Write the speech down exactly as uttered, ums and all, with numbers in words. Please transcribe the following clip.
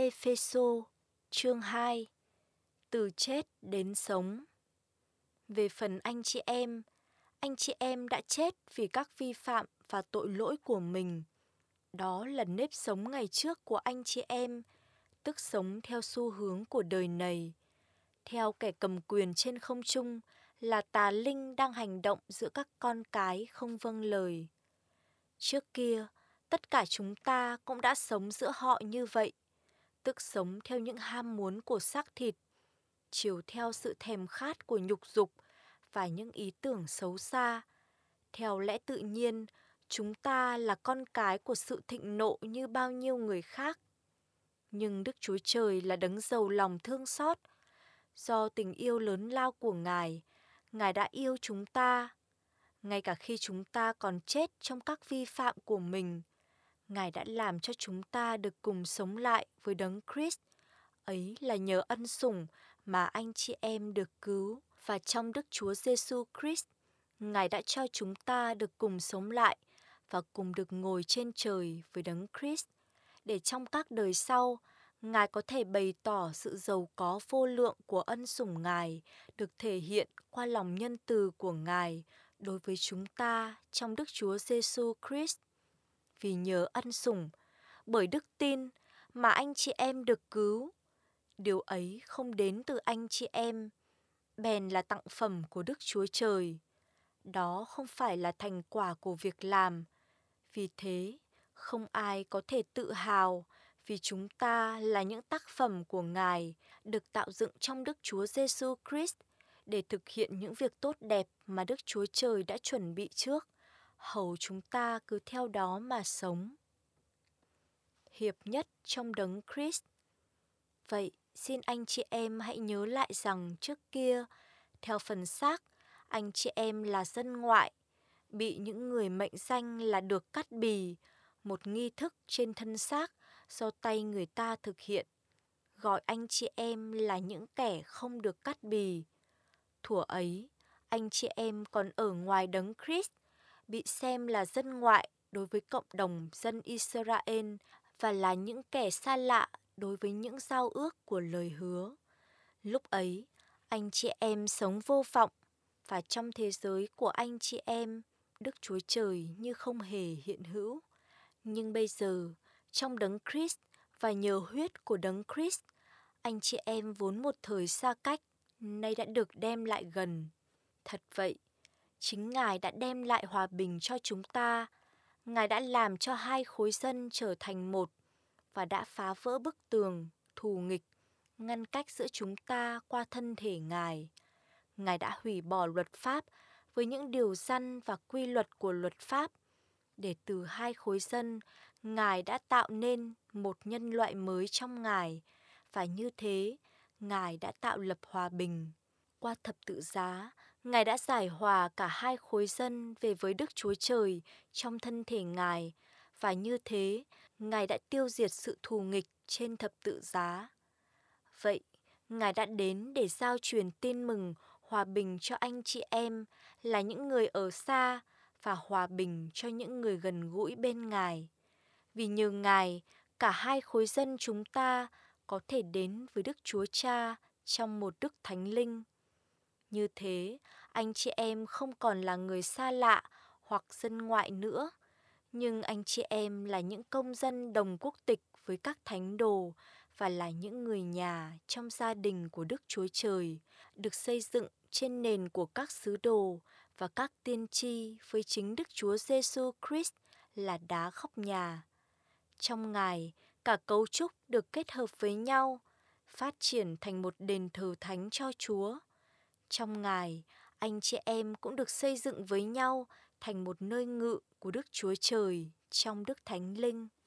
Ê-phê-sô chương hai. Từ chết đến sống. Về phần anh chị em, anh chị em đã chết vì các vi phạm và tội lỗi của mình. Đó là nếp sống ngày trước của anh chị em, tức sống theo xu hướng của đời này, theo kẻ cầm quyền trên không trung là tà linh đang hành động giữa các con cái không vâng lời. Trước kia, tất cả chúng ta cũng đã sống giữa họ như vậy, tức sống theo những ham muốn của xác thịt, chiều theo sự thèm khát của nhục dục và những ý tưởng xấu xa. Theo lẽ tự nhiên, chúng ta là con cái của sự thịnh nộ như bao nhiêu người khác. Nhưng Đức Chúa Trời là đấng giàu lòng thương xót. Do tình yêu lớn lao của Ngài, Ngài đã yêu chúng ta. Ngay cả khi chúng ta còn chết trong các vi phạm của mình, Ngài đã làm cho chúng ta được cùng sống lại với Đấng Christ. Ấy là nhờ ân sủng mà anh chị em được cứu, và trong Đức Chúa Giêsu Christ, Ngài đã cho chúng ta được cùng sống lại và cùng được ngồi trên trời với Đấng Christ, để trong các đời sau, Ngài có thể bày tỏ sự giàu có vô lượng của ân sủng Ngài được thể hiện qua lòng nhân từ của Ngài đối với chúng ta trong Đức Chúa Giêsu Christ. Vì nhờ ân sủng, bởi đức tin mà anh chị em được cứu. Điều ấy không đến từ anh chị em, bèn là tặng phẩm của Đức Chúa Trời. Đó không phải là thành quả của việc làm. Vì thế, không ai có thể tự hào vì chúng ta là những tác phẩm của Ngài được tạo dựng trong Đức Chúa Giêsu Christ để thực hiện những việc tốt đẹp mà Đức Chúa Trời đã chuẩn bị trước, hầu chúng ta cứ theo đó mà sống. Hiệp nhất trong Đấng Christ. Vậy, xin anh chị em hãy nhớ lại rằng trước kia, theo phần xác, anh chị em là dân ngoại, bị những người mệnh danh là được cắt bì, một nghi thức trên thân xác do tay người ta thực hiện, gọi anh chị em là những kẻ không được cắt bì. Thuở ấy, anh chị em còn ở ngoài Đấng Christ, bị xem là dân ngoại đối với cộng đồng dân Israel và là những kẻ xa lạ đối với những giao ước của lời hứa. Lúc ấy, anh chị em sống vô vọng, và trong thế giới của anh chị em, Đức Chúa Trời như không hề hiện hữu. Nhưng bây giờ, trong Đấng Christ và nhờ huyết của Đấng Christ, anh chị em vốn một thời xa cách, nay đã được đem lại gần. Thật vậy, chính Ngài đã đem lại hòa bình cho chúng ta. Ngài đã làm cho hai khối dân trở thành một và đã phá vỡ bức tường, thù nghịch, ngăn cách giữa chúng ta qua thân thể Ngài. Ngài đã hủy bỏ luật pháp với những điều răn và quy luật của luật pháp, để từ hai khối dân, Ngài đã tạo nên một nhân loại mới trong Ngài, và như thế, Ngài đã tạo lập hòa bình. Qua thập tự giá, Ngài đã giải hòa cả hai khối dân về với Đức Chúa Trời trong thân thể Ngài, và như thế, Ngài đã tiêu diệt sự thù nghịch trên thập tự giá. Vậy, Ngài đã đến để giao truyền tin mừng hòa bình cho anh chị em là những người ở xa và hòa bình cho những người gần gũi bên Ngài. Vì nhờ Ngài, cả hai khối dân chúng ta có thể đến với Đức Chúa Cha trong một Đức Thánh Linh. Như thế, anh chị em không còn là người xa lạ hoặc dân ngoại nữa, nhưng anh chị em là những công dân đồng quốc tịch với các thánh đồ và là những người nhà trong gia đình của Đức Chúa Trời, được xây dựng trên nền của các sứ đồ và các tiên tri với chính Đức Chúa Giêsu Christ là đá góc nhà. Trong Ngài, cả cấu trúc được kết hợp với nhau, phát triển thành một đền thờ thánh cho Chúa. Trong Ngài, anh chị em cũng được xây dựng với nhau thành một nơi ngự của Đức Chúa Trời trong Đức Thánh Linh.